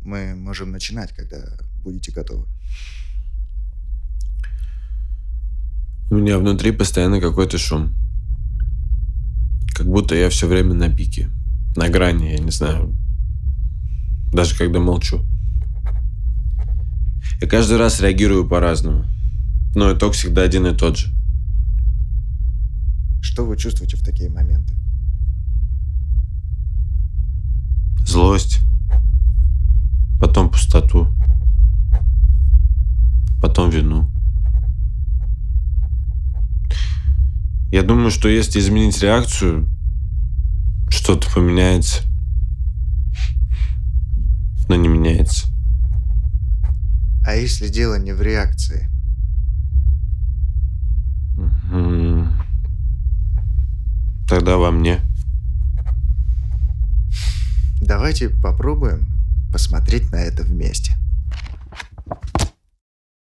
Мы можем начинать, когда будете готовы. У меня внутри постоянно какой-то шум. Как будто я все время на пике. На грани, я не знаю. Даже когда молчу. Я каждый раз реагирую по-разному. Но итог всегда один и тот же. Что вы чувствуете в такие моменты? Злость. Потом пустоту. Потом вину. Я думаю, что если изменить реакцию, что-то поменяется. Но не меняется. А если дело не в реакции? Тогда во мне. Давайте попробуем посмотреть на это вместе.